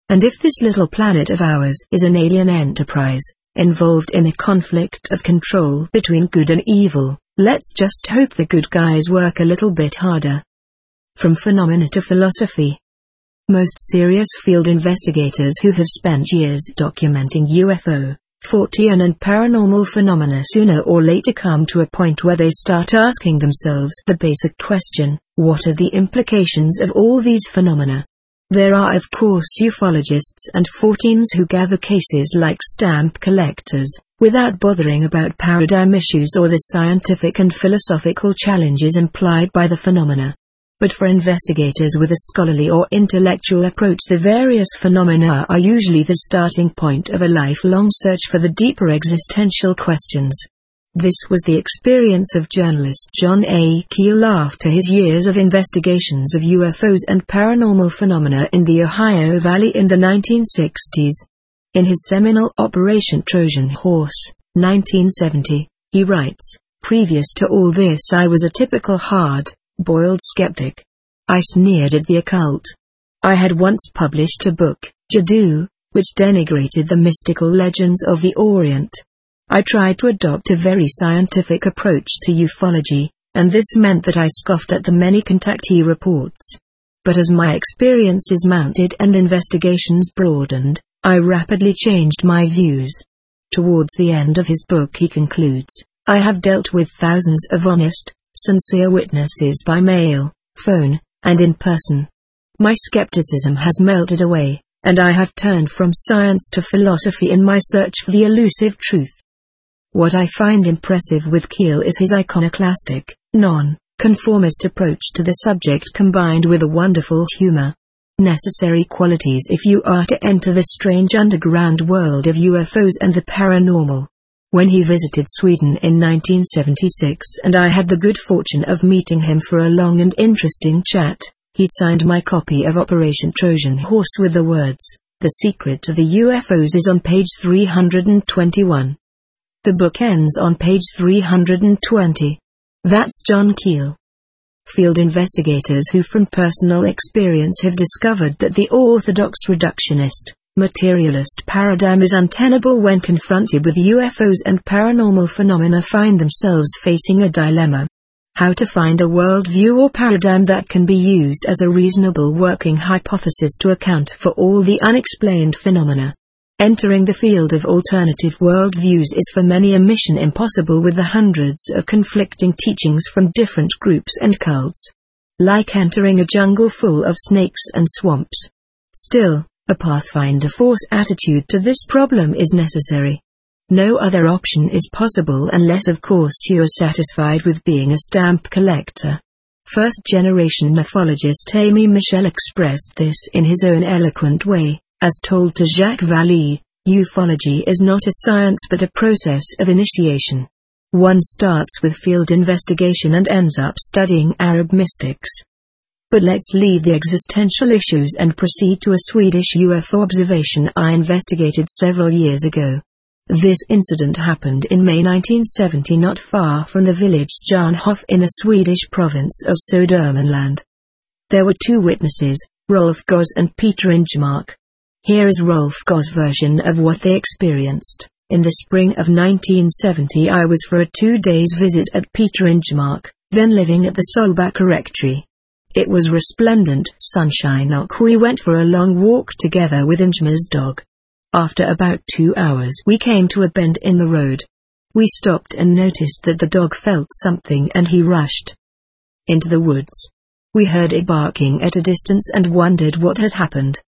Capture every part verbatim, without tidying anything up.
And if this little planet of ours is an alien enterprise, involved in a conflict of control between good and evil, let's just hope the good guys work a little bit harder. From phenomena to philosophy. Most serious field investigators who have spent years documenting U F O, Fortean and paranormal phenomena sooner or later come to a point where they start asking themselves the basic question: what are the implications of all these phenomena? There are of course ufologists and Forteans who gather cases like stamp collectors, without bothering about paradigm issues or the scientific and philosophical challenges implied by the phenomena. But for investigators with a scholarly or intellectual approach, the various phenomena are usually the starting point of a lifelong search for the deeper existential questions. This was the experience of journalist John A. Keel after his years of investigations of U F Os and paranormal phenomena in the Ohio Valley in the nineteen sixties. In his seminal Operation Trojan Horse, nineteen seventy, he writes, "Previous to all this I was a typical hard-boiled skeptic. I sneered at the occult. I had once published a book, Jadoo, which denigrated the mystical legends of the Orient. I tried to adopt a very scientific approach to ufology, and this meant that I scoffed at the many contactee reports. But as my experiences mounted and investigations broadened, I rapidly changed my views." Towards the end of his book he concludes, "I have dealt with thousands of honest, sincere witnesses by mail, phone, and in person. My skepticism has melted away, and I have turned from science to philosophy in my search for the elusive truth." What I find impressive with Keel is his iconoclastic, non-conformist approach to the subject combined with a wonderful humor. Necessary qualities if you are to enter the strange underground world of U F Os and the paranormal. When he visited Sweden in nineteen seventy-six and I had the good fortune of meeting him for a long and interesting chat, he signed my copy of Operation Trojan Horse with the words, "The secret to the U F Os is on page three hundred twenty-one. The book ends on page three hundred twenty. That's John Keel. Field investigators who from personal experience have discovered that the orthodox reductionist, materialist paradigm is untenable when confronted with U F Os and paranormal phenomena find themselves facing a dilemma. How to find a worldview or paradigm that can be used as a reasonable working hypothesis to account for all the unexplained phenomena. Entering the field of alternative worldviews is for many a mission impossible with the hundreds of conflicting teachings from different groups and cults. Like entering a jungle full of snakes and swamps. Still, a Pathfinder Force attitude to this problem is necessary. No other option is possible unless of course you are satisfied with being a stamp collector. First-generation nephologist Amy Michel expressed this in his own eloquent way. As told to Jacques Vallée, ufology is not a science but a process of initiation. One starts with field investigation and ends up studying Arab mystics. But let's leave the existential issues and proceed to a Swedish U F O observation I investigated several years ago. This incident happened in May nineteen seventy not far from the village Stjärnhof in the Swedish province of Södermanland. There were two witnesses, Rolf Goss and Peter Ingemark. Here is Rolf Goss' version of what they experienced. In the spring of nineteen seventy I was for a two days visit at Peter Ingemark, then living at the Solbacka Rectory. It was resplendent sunshine. We went for a long walk together with Ingemar's dog. After about two hours we came to a bend in the road. We stopped and noticed that the dog felt something and he rushed into the woods. We heard it barking at a distance and wondered what had happened.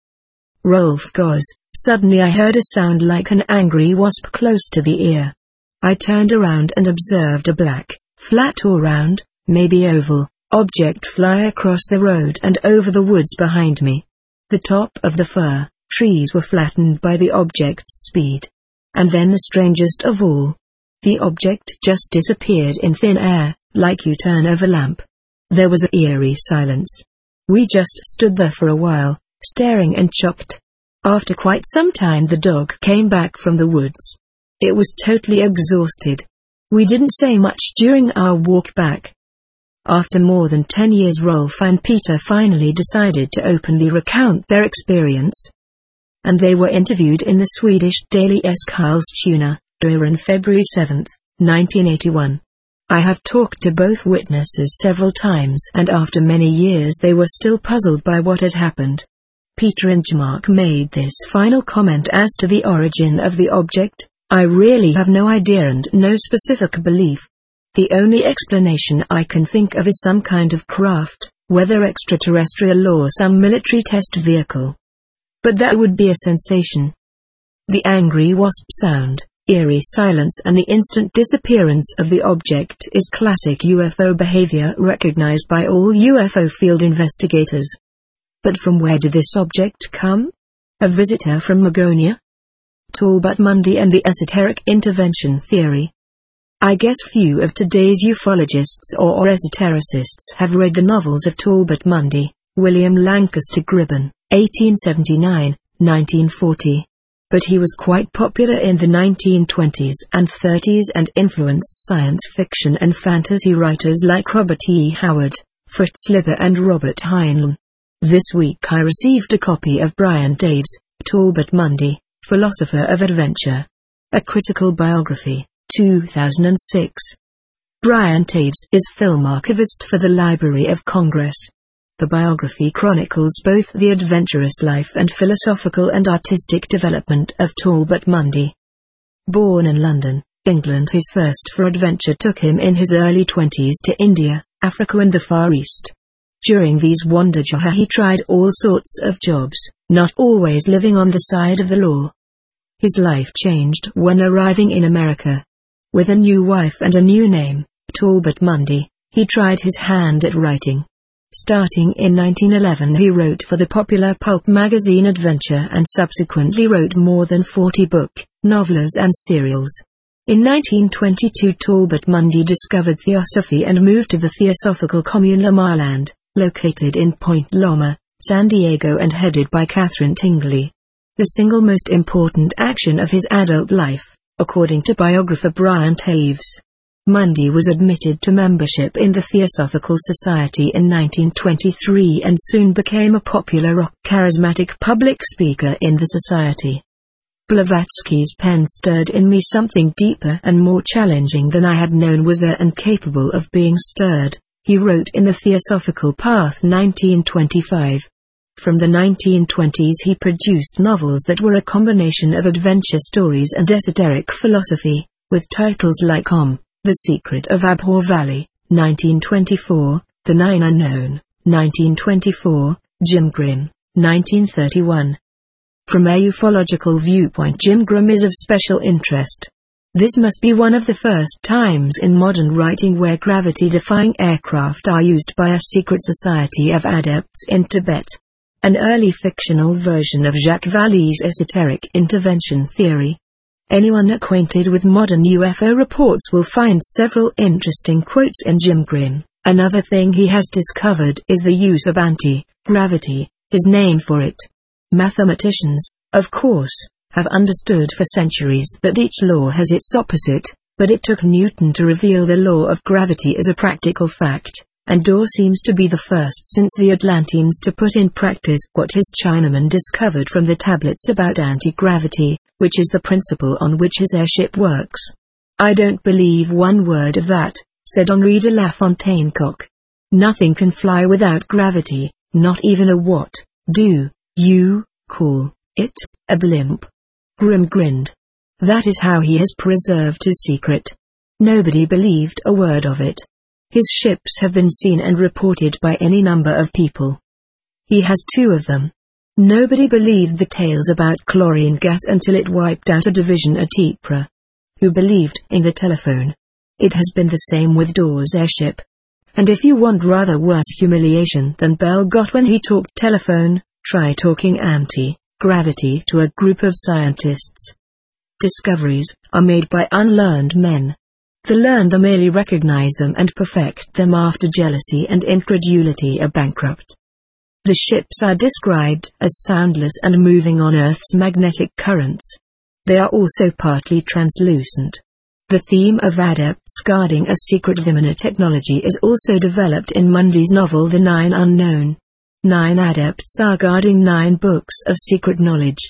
Rolf Goss, suddenly I heard a sound like an angry wasp close to the ear. I turned around and observed a black, flat or round, maybe oval, object fly across the road and over the woods behind me. The top of the fir trees were flattened by the object's speed. And then the strangest of all. The object just disappeared in thin air, like you turn over a lamp. There was an eerie silence. We just stood there for a while, staring and shocked. After quite some time the dog came back from the woods. It was totally exhausted. We didn't say much during our walk back. After more than ten years Rolf and Peter finally decided to openly recount their experience. and they were interviewed in the Swedish daily Eskilstuna on February seventh, nineteen eighty-one. I have talked to both witnesses several times, and after many years they were still puzzled by what had happened. Peter Ingemark made this final comment as to the origin of the object: "I really have no idea and no specific belief. The only explanation I can think of is some kind of craft, whether extraterrestrial or some military test vehicle. But that would be a sensation." The angry wasp sound, eerie silence and the instant disappearance of the object is classic U F O behavior recognized by all U F O field investigators. But from where did this object come? A visitor from Magonia? Talbot Mundy and the esoteric intervention theory. I guess few of today's ufologists or esotericists have read the novels of Talbot Mundy, William Lancaster Gribben, eighteen seventy-nine to nineteen forty. But he was quite popular in the nineteen twenties and thirties and influenced science fiction and fantasy writers like Robert E. Howard, Fritz Leiber and Robert Heinlein. This week I received a copy of Brian Dave's Talbot Mundy, Philosopher of Adventure. A Critical Biography, two thousand six. Brian Taves is film archivist for the Library of Congress. The biography chronicles both the adventurous life and philosophical and artistic development of Talbot Mundy. Born in London, England, his thirst for adventure took him in his early twenties to India, Africa and the Far East. During these wanders he tried all sorts of jobs, not always living on the side of the law. His life changed when arriving in America. With a new wife and a new name, Talbot Mundy, he tried his hand at writing. Starting in nineteen eleven he wrote for the popular pulp magazine Adventure and subsequently wrote more than forty book, novellas and serials. In nineteen twenty-two Talbot Mundy discovered Theosophy and moved to the Theosophical Commune Loma Island, located in Point Loma, San Diego and headed by Catherine Tingley. The single most important action of his adult life, according to biographer Brian Taves. Mundy was admitted to membership in the Theosophical Society in nineteen twenty-three and soon became a popular rock charismatic public speaker in the society. Blavatsky's pen stirred in me something deeper and more challenging than I had known was there and capable of being stirred, he wrote in The Theosophical Path nineteen twenty-five. From the nineteen twenties he produced novels that were a combination of adventure stories and esoteric philosophy, with titles like Om, The Secret of Abhor Valley, nineteen twenty-four, The Nine Unknown, nineteen twenty-four, Jim Grimm, nineteen thirty-one. From a ufological viewpoint, Jim Grimm is of special interest. This must be one of the first times in modern writing where gravity-defying aircraft are used by a secret society of adepts in Tibet. An early fictional version of Jacques Vallée's esoteric intervention theory. Anyone acquainted with modern U F O reports will find several interesting quotes in Jim Grimm. Another thing he has discovered is the use of anti-gravity, his name for it. Mathematicians, of course, have understood for centuries that each law has its opposite, but it took Newton to reveal the law of gravity as a practical fact, and Dore seems to be the first since the Atlanteans to put in practice what his Chinaman discovered from the tablets about anti-gravity, which is the principle on which his airship works. "I don't believe one word of that," said Henri de La Fontaine-Coq. "Nothing can fly without gravity, not even a what do you call it, a blimp." Grimm grinned. That is how he has preserved his secret. Nobody believed a word of it. His ships have been seen and reported by any number of people. He has two of them. Nobody believed the tales about chlorine gas until it wiped out a division at Ypres. Who believed in the telephone? It has been the same with Dore's airship. And if you want rather worse humiliation than Bell got when he talked telephone, try talking anti-gravity to a group of scientists. Discoveries are made by unlearned men. The learned merely recognize them and perfect them after jealousy and incredulity are bankrupt. The ships are described as soundless and moving on Earth's magnetic currents. They are also partly translucent. The theme of adepts guarding a secret Vimana technology is also developed in Mundy's novel The Nine Unknown. Nine adepts are guarding nine books of secret knowledge.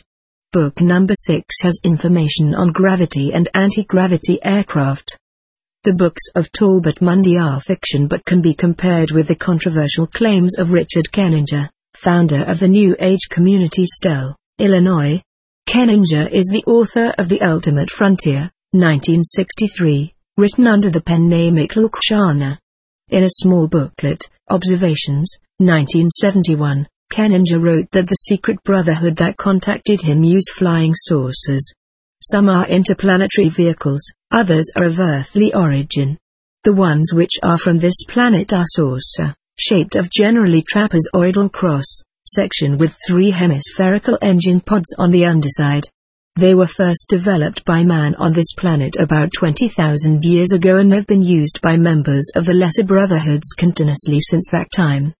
Book number six has information on gravity and anti-gravity aircraft. The books of Talbot Mundy are fiction but can be compared with the controversial claims of Richard Kenninger, founder of the New Age community Stell, Illinois. Kenninger is the author of The Ultimate Frontier, nineteen sixty-three, written under the pen name Mikhail Kushana. In a small booklet, Observations, nineteen seventy-one, Kenninger wrote that the secret brotherhood that contacted him use flying saucers. Some are interplanetary vehicles, others are of earthly origin. The ones which are from this planet are saucer, shaped of generally trapezoidal cross-section with three hemispherical engine pods on the underside. They were first developed by man on this planet about twenty thousand years ago and have been used by members of the lesser brotherhoods continuously since that time.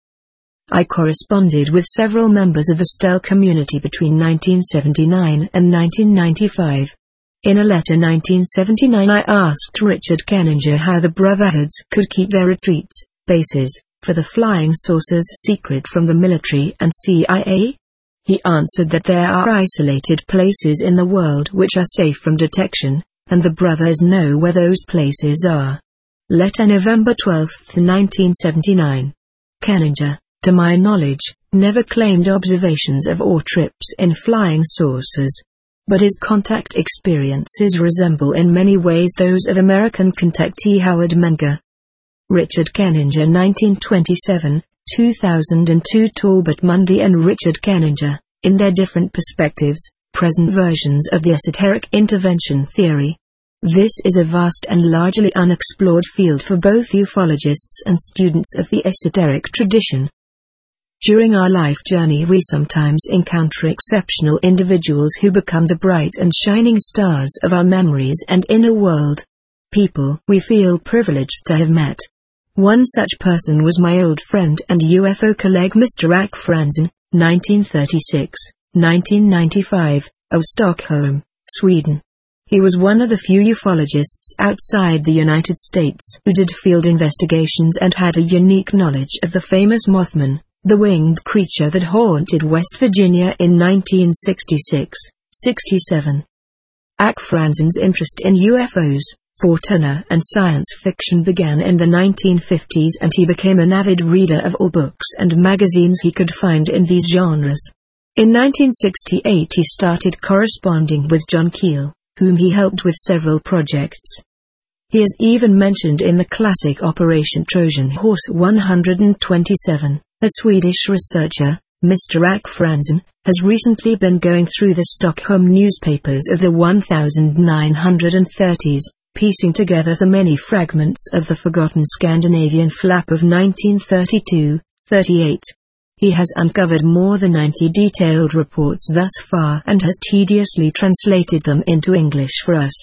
I corresponded with several members of the Stell community between nineteen seventy-nine and nineteen ninety-five. In a letter nineteen seventy-nine I asked Richard Kenninger how the brotherhoods could keep their retreats, bases, for the flying saucers secret from the military and C I A. He answered that there are isolated places in the world which are safe from detection, and the brothers know where those places are. Letter November twelfth, nineteen seventy-nine. Kenninger, to my knowledge, never claimed observations of or trips in flying saucers. But his contact experiences resemble in many ways those of American contactee Howard Menger. Richard Kenninger nineteen twenty-seven, two thousand two. Talbot Mundy and Richard Kenninger, in their different perspectives, present versions of the esoteric intervention theory. This is a vast and largely unexplored field for both ufologists and students of the esoteric tradition. During our life journey we sometimes encounter exceptional individuals who become the bright and shining stars of our memories and inner world. People we feel privileged to have met. One such person was my old friend and U F O colleague Mister Ack Franzen, nineteen thirty-six to nineteen ninety-five, of Stockholm, Sweden. He was one of the few ufologists outside the United States who did field investigations and had a unique knowledge of the famous Mothman, the winged creature that haunted West Virginia in nineteen sixty-six to sixty-seven. Ack Franzen's interest in U F Os, Fortuna and science fiction began in the nineteen fifties and he became an avid reader of all books and magazines he could find in these genres. In nineteen sixty-eight he started corresponding with John Keel, whom he helped with several projects. He is even mentioned in the classic Operation Trojan Horse one hundred twenty-seven. A Swedish researcher, Mister Ack Franzen, has recently been going through the Stockholm newspapers of the nineteen thirties, piecing together the many fragments of the forgotten Scandinavian flap of nineteen thirty-two to thirty-eight. He has uncovered more than ninety detailed reports thus far and has tediously translated them into English for us.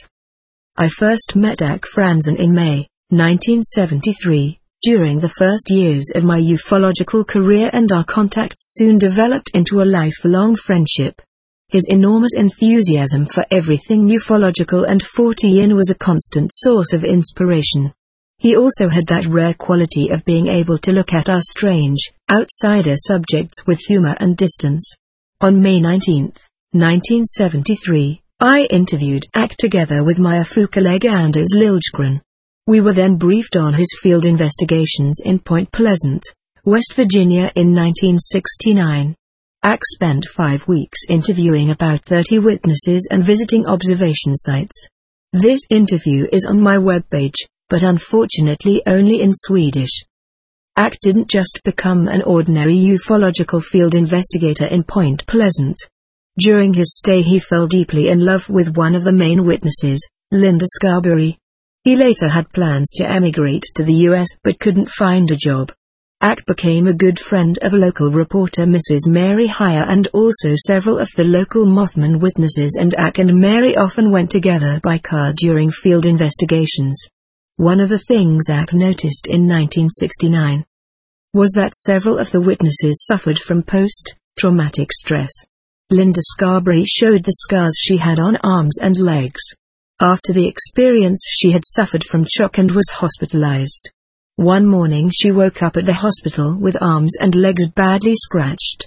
I first met Ack Franzen in May, nineteen seventy-three. During the first years of my ufological career and our contact soon developed into a lifelong friendship. His enormous enthusiasm for everything ufological and Fortean was a constant source of inspiration. He also had that rare quality of being able to look at our strange, outsider subjects with humor and distance. On May nineteenth, nineteen seventy-three, I interviewed Ack together with my U F O colleague Anders Liljegren. We were then briefed on his field investigations in Point Pleasant, West Virginia in nineteen sixty-nine. Ack spent five weeks interviewing about thirty witnesses and visiting observation sites. This interview is on my webpage, but unfortunately only in Swedish. Ack didn't just become an ordinary ufological field investigator in Point Pleasant. During his stay he fell deeply in love with one of the main witnesses, Linda Scarberry. He later had plans to emigrate to the U S but couldn't find a job. Ack became a good friend of local reporter Missus Mary Heyer and also several of the local Mothman witnesses, and Ack and Mary often went together by car during field investigations. One of the things Ack noticed in nineteen sixty-nine was that several of the witnesses suffered from post-traumatic stress. Linda Scarberry showed the scars she had on arms and legs. After the experience she had suffered from shock and was hospitalized. One morning she woke up at the hospital with arms and legs badly scratched.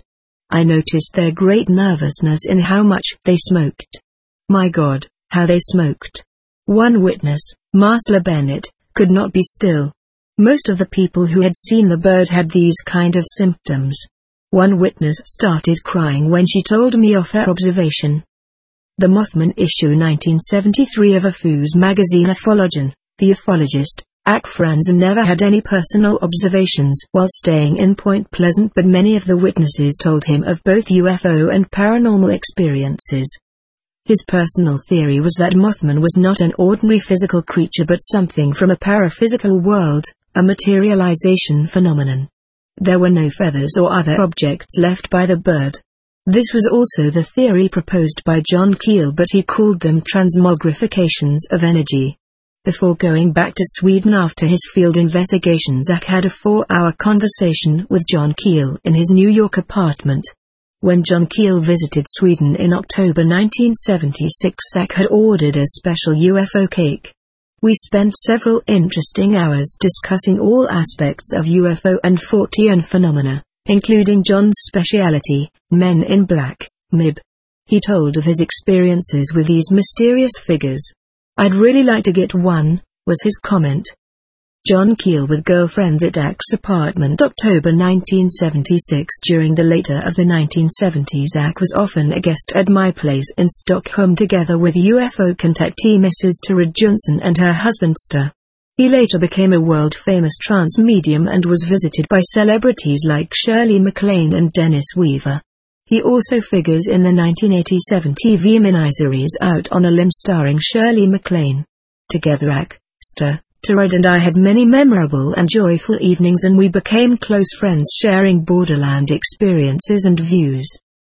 I noticed their great nervousness in how much they smoked. My God, how they smoked. One witness, Marcella Bennett, could not be still. Most of the people who had seen the bird had these kind of symptoms. One witness started crying when she told me of her observation. The Mothman issue nineteen seventy-three of U F O's magazine Ufologen, the ufologist, Ack Franzen never had any personal observations while staying in Point Pleasant, but many of the witnesses told him of both U F O and paranormal experiences. His personal theory was that Mothman was not an ordinary physical creature but something from a paraphysical world, a materialization phenomenon. There were no feathers or other objects left by the bird. This was also the theory proposed by John Keel, but he called them transmogrifications of energy. Before going back to Sweden after his field investigations, Ack had a four-hour conversation with John Keel in his New York apartment. When John Keel visited Sweden in October nineteen seventy-six, Ack had ordered a special U F O cake. We spent several interesting hours discussing all aspects of U F O and Fortean phenomena, including John's speciality, Men in Black, M I B. He told of his experiences with these mysterious figures. "I'd really like to get one," was his comment. John Keel with girlfriend at Ack's apartment, October nineteen seventy-six. During the later of the nineteen seventies, Ack was often a guest at my place in Stockholm together with U F O contactee Missus Tara Jönsson and her husband Ster. He later became a world-famous trance medium and was visited by celebrities like Shirley MacLaine and Dennis Weaver. He also figures in the nineteen eighty-seven T V miniseries Out on a Limb starring Shirley MacLaine. Together Ack, Ster, Tara and I had many memorable and joyful evenings, and we became close friends, sharing borderland experiences and views.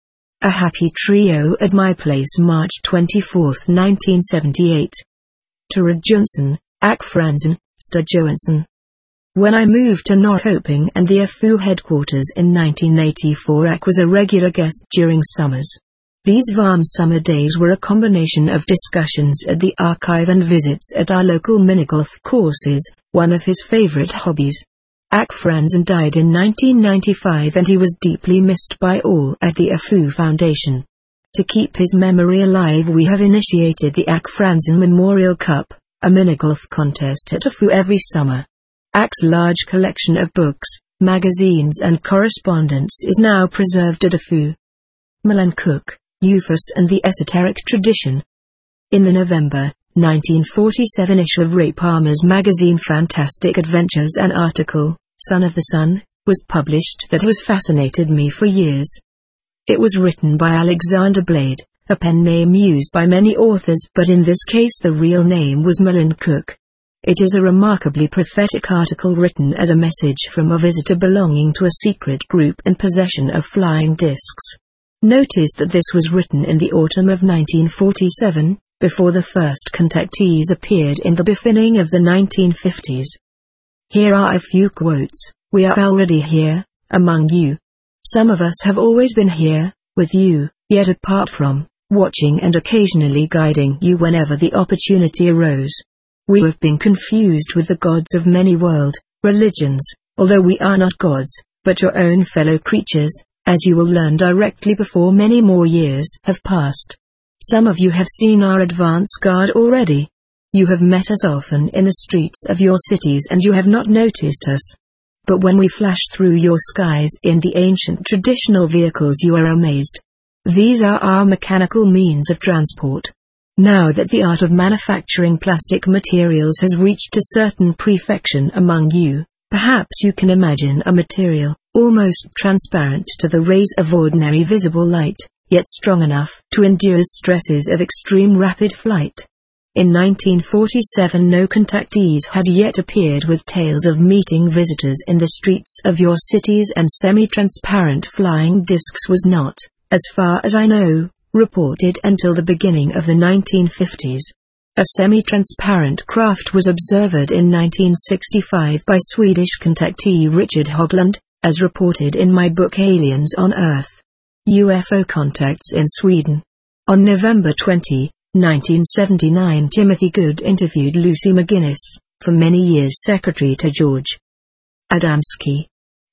A happy trio at my place, March twenty-fourth, nineteen seventy-eight. Tara Jönsson, Ack Franzen, Ster Johansson. When I moved to Norrköping and the U F O headquarters in nineteen eighty-four, Ack was a regular guest during summers. These warm summer days were a combination of discussions at the archive and visits at our local minigolf courses, one of his favorite hobbies. Ack Franzen died in nineteen ninety-five and he was deeply missed by all at the U F O Foundation. To keep his memory alive, we have initiated the Ack Franzen Memorial Cup, a minigolf contest at U F O every summer. Ack's large collection of books, magazines and correspondence is now preserved at U F O. Milan Cook, U F Os and the Esoteric Tradition. In the November, nineteen forty-seven issue of Ray Palmer's magazine Fantastic Adventures, an article, Son of the Sun, was published that has fascinated me for years. It was written by Alexander Blade, a pen name used by many authors, but in this case the real name was Milan Cook. It is a remarkably prophetic article written as a message from a visitor belonging to a secret group in possession of flying discs. Notice that this was written in the autumn of nineteen forty-seven, before the first contactees appeared in the beginning of the nineteen fifties. Here are a few quotes. "We are already here, among you. Some of us have always been here, with you, yet apart from, watching and occasionally guiding you whenever the opportunity arose. We have been confused with the gods of many world religions, although we are not gods, but your own fellow creatures, as you will learn directly before many more years have passed. Some of you have seen our advance guard already. You have met us often in the streets of your cities and you have not noticed us. But when we flash through your skies in the ancient traditional vehicles, you are amazed. These are our mechanical means of transport. Now that the art of manufacturing plastic materials has reached a certain perfection among you, perhaps you can imagine a material, almost transparent to the rays of ordinary visible light, yet strong enough to endure the stresses of extreme rapid flight. In nineteen forty-seven no contactees had yet appeared with tales of meeting visitors in the streets of your cities, and semi-transparent flying discs was not, as far as I know, reported until the beginning of the nineteen fifties. A semi-transparent craft was observed in nineteen sixty-five by Swedish contactee Richard Hoagland, as reported in my book Aliens on Earth. U F O Contacts in Sweden. On November twentieth, nineteen seventy-nine, Timothy Good interviewed Lucy McGinnis, for many years secretary to George Adamski.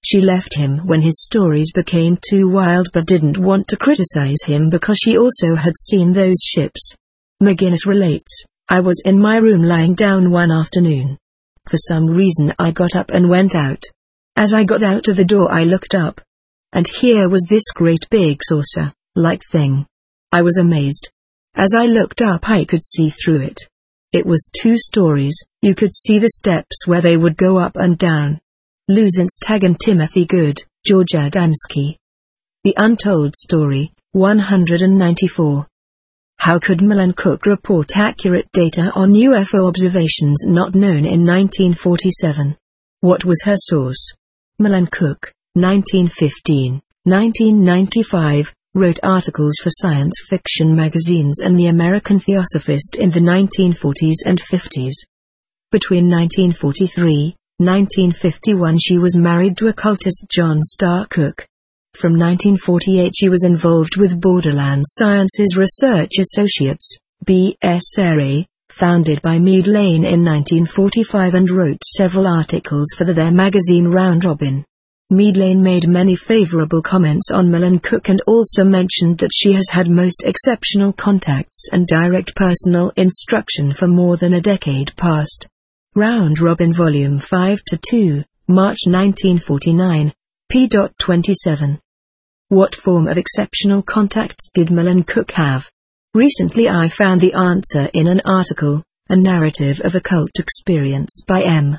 She left him when his stories became too wild but didn't want to criticize him because she also had seen those ships. McGuinness relates, I was in my room lying down one afternoon. For some reason I got up and went out. As I got out of the door I looked up. And here was this great big saucer-like thing. I was amazed. As I looked up I could see through it. It was two stories, you could see the steps where they would go up and down. Luzentz Tag and Timothy Good, George Adamski. The Untold Story, one hundred ninety-four. How could Milan Cook report accurate data on U F O observations not known in nineteen forty-seven? What was her source? Milan Cook, nineteen fifteen to nineteen ninety-five, wrote articles for science fiction magazines and the American Theosophist in the nineteen forties and fifties. Between nineteen forty-three and nineteen fifty-one she was married to occultist John Starr Cook. From nineteen forty-eight she was involved with Borderland Sciences Research Associates, B S R A, founded by Meade Lane in nineteen forty-five and wrote several articles for the Their magazine Round Robin. Meade Lane made many favorable comments on Milan Cook and also mentioned that she has had most exceptional contacts and direct personal instruction for more than a decade past. Round Robin Volume five to two, March nineteen forty-nine, p. twenty-seven. What form of exceptional contacts did Milan Cook have? Recently I found the answer in an article, A Narrative of Occult Experience by M.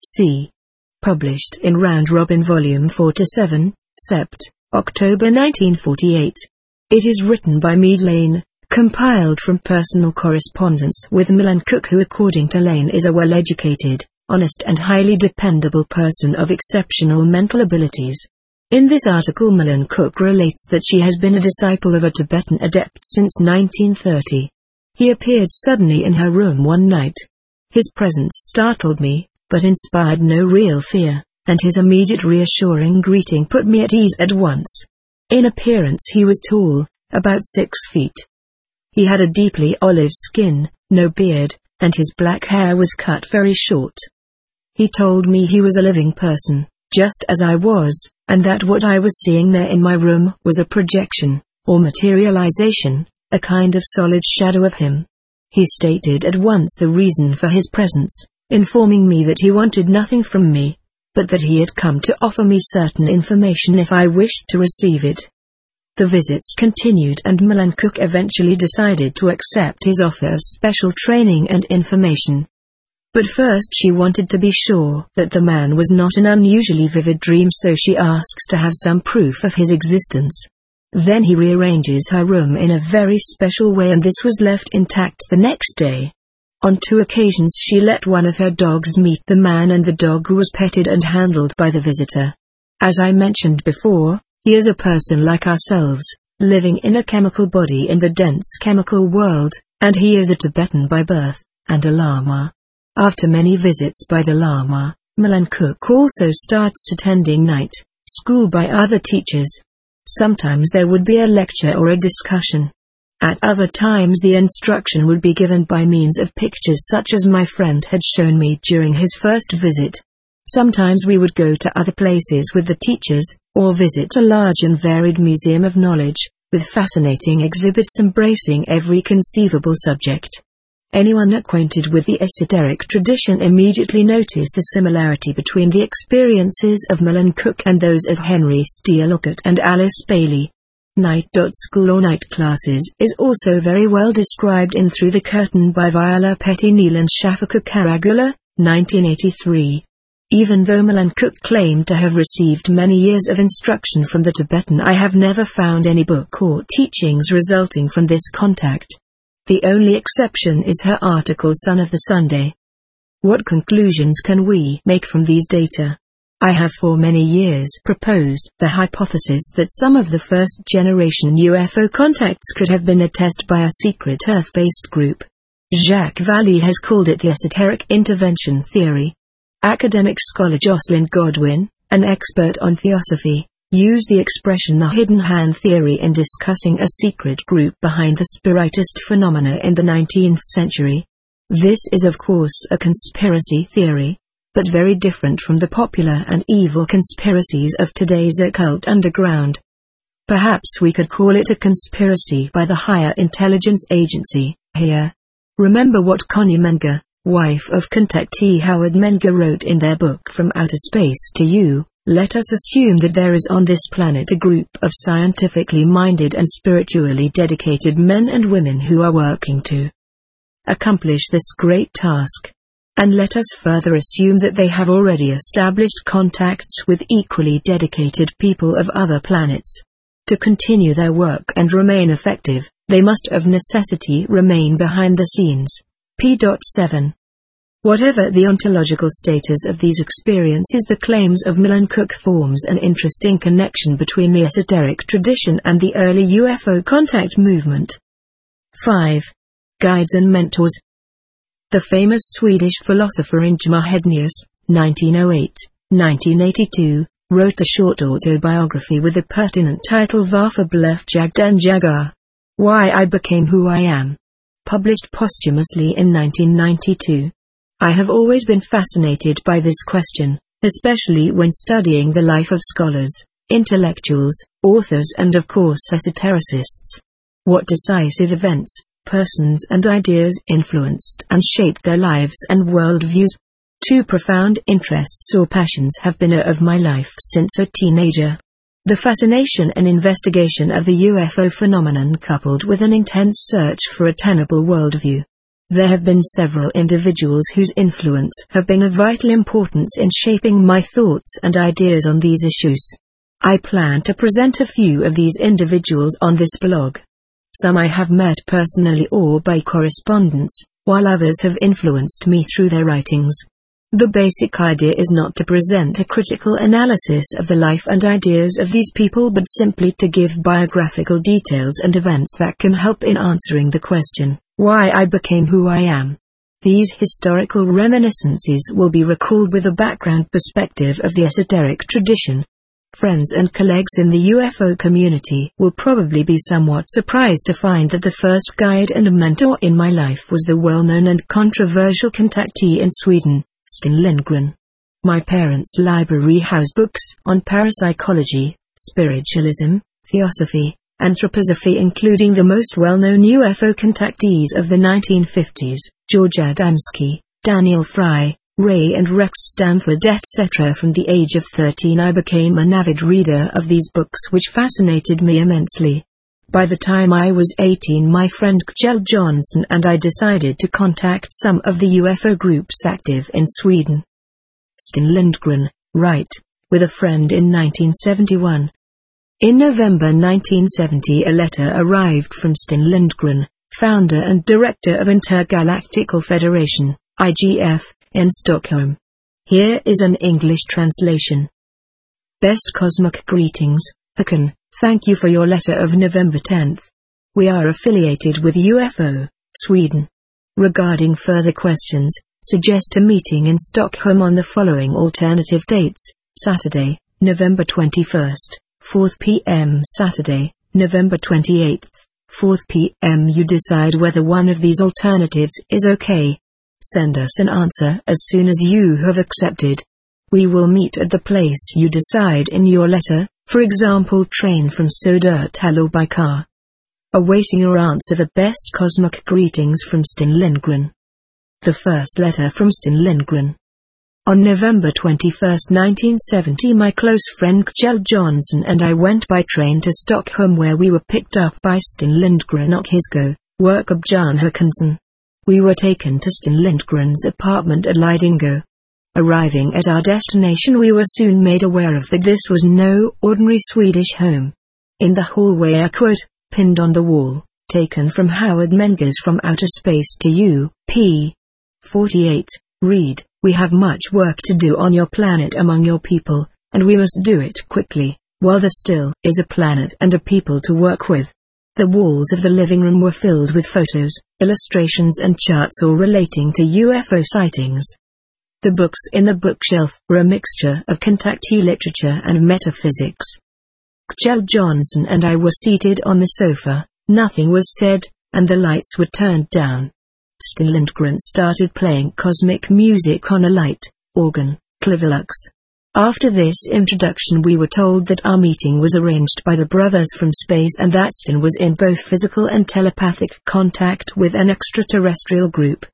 C. Published in Round Robin Volume four to seven, Sept. October nineteen forty-eight. It is written by Meade Lane, compiled from personal correspondence with Milan Cook, who according to Lane is a well-educated, honest and highly dependable person of exceptional mental abilities. In this article Milan Cook relates that she has been a disciple of a Tibetan adept since nineteen thirty. He appeared suddenly in her room one night. His presence startled me, but inspired no real fear, and his immediate reassuring greeting put me at ease at once. In appearance he was tall, about six feet. He had a deeply olive skin, no beard, and his black hair was cut very short. He told me he was a living person, just as I was, and that what I was seeing there in my room was a projection, or materialization, a kind of solid shadow of him. He stated at once the reason for his presence, informing me that he wanted nothing from me, but that he had come to offer me certain information if I wished to receive it. The visits continued and Milan Cook eventually decided to accept his offer of special training and information. But first she wanted to be sure that the man was not an unusually vivid dream, so she asks to have some proof of his existence. Then he rearranges her room in a very special way and this was left intact the next day. On two occasions she let one of her dogs meet the man and the dog was petted and handled by the visitor. As I mentioned before, he is a person like ourselves, living in a chemical body in the dense chemical world, and he is a Tibetan by birth, and a Lama. After many visits by the Lama, Milan Cook also starts attending night school by other teachers. Sometimes there would be a lecture or a discussion. At other times the instruction would be given by means of pictures such as my friend had shown me during his first visit. Sometimes we would go to other places with the teachers, or visit a large and varied museum of knowledge, with fascinating exhibits embracing every conceivable subject. Anyone acquainted with the esoteric tradition immediately noticed the similarity between the experiences of Milan Cook and those of Henry Steele Olcott and Alice Bailey. Night School or night classes is also very well described in Through the Curtain by Viola Petty-Neal and Shafika Karagula, nineteen eighty-three. Even though Milan Cook claimed to have received many years of instruction from the Tibetan, I have never found any book or teachings resulting from this contact. The only exception is her article Son of the Sunday. What conclusions can we make from these data? I have for many years proposed the hypothesis that some of the first-generation U F O contacts could have been a test by a secret Earth-based group. Jacques Vallée has called it the esoteric intervention theory. Academic scholar Jocelyn Godwin, an expert on theosophy, used the expression the hidden hand theory in discussing a secret group behind the spiritist phenomena in the nineteenth century. This is of course a conspiracy theory. but very different from the popular and evil conspiracies of today's occult underground. Perhaps we could call it a conspiracy by the higher intelligence agency, here. Remember what Connie Menger, wife of contactee Howard Menger, wrote in their book From Outer Space to You. Let us assume that there is on this planet a group of scientifically minded and spiritually dedicated men and women who are working to accomplish this great task. And let us further assume that they have already established contacts with equally dedicated people of other planets. To continue their work and remain effective, they must of necessity remain behind the scenes. P seven. Whatever the ontological status of these experiences, the claims of Milan Cook forms an interesting connection between the esoteric tradition and the early U F O contact movement. five. Guides and mentors. The famous Swedish philosopher Ingemar Hednius, nineteen oh eight to nineteen eighty-two, wrote a short autobiography with the pertinent title Varför blev jag den jag är? Why I Became Who I Am, published posthumously in nineteen ninety-two. I have always been fascinated by this question, especially when studying the life of scholars, intellectuals, authors and of course esotericists. What decisive events, persons and ideas influenced and shaped their lives and worldviews? Two profound interests or passions have been of my life since a teenager. The fascination and investigation of the U F O phenomenon coupled with an intense search for a tenable worldview. There have been several individuals whose influence have been of vital importance in shaping my thoughts and ideas on these issues. I plan to present a few of these individuals on this blog. Some I have met personally or by correspondence, while others have influenced me through their writings. The basic idea is not to present a critical analysis of the life and ideas of these people but simply to give biographical details and events that can help in answering the question, why I became who I am. These historical reminiscences will be recalled with a background perspective of the esoteric tradition. Friends and colleagues in the U F O community will probably be somewhat surprised to find that the first guide and mentor in my life was the well-known and controversial contactee in Sweden, Sten Lindgren. My parents' library housed books on parapsychology, spiritualism, theosophy, anthroposophy, including the most well-known U F O contactees of the nineteen fifties, George Adamski, Daniel Fry, Ray and Rex Stanford, et cetera. From the age of thirteen I became an avid reader of these books which fascinated me immensely. By the time I was eighteen my friend Kjell Johnson and I decided to contact some of the U F O groups active in Sweden. Sten Lindgren, right, with a friend in nineteen seventy-one. In November nineteen seventy a letter arrived from Sten Lindgren, founder and director of Intergalactical Federation, I G F, in Stockholm. Here is an English translation. Best cosmic greetings, Håkan. Thank you for your letter of November tenth. We are affiliated with U F O, Sweden. Regarding further questions, suggest a meeting in Stockholm on the following alternative dates: Saturday, November twenty-first, four p m Saturday, November twenty-eighth, four p m You decide whether one of these alternatives is okay. Send us an answer as soon as you have accepted. We will meet at the place you decide in your letter, for example train from Södertälje or by car. Awaiting your answer. The best cosmic greetings from Sten Lindgren. The first letter from Sten Lindgren. On November twenty-first nineteen seventy my close friend Kjell Johnson and I went by train to Stockholm where we were picked up by Sten Lindgren och his co-worker Björn Håkansson. We were taken to Sten Lindgren's apartment at Lidingö. Arriving at our destination we were soon made aware of that this was no ordinary Swedish home. In the hallway a quote, pinned on the wall, taken from Howard Menger's From Outer Space to You, p. forty-eight, read, "We have much work to do on your planet among your people, and we must do it quickly, while there still is a planet and a people to work with." The walls of the living room were filled with photos, illustrations and charts all relating to U F O sightings. The books in the bookshelf were a mixture of contactee literature and metaphysics. Kjell Johnson and I were seated on the sofa, nothing was said, and the lights were turned down. Sten Lindgren started playing cosmic music on a light, organ, Clivilux. After this introduction we were told that our meeting was arranged by the brothers from space and that Stan was in both physical and telepathic contact with an extraterrestrial group.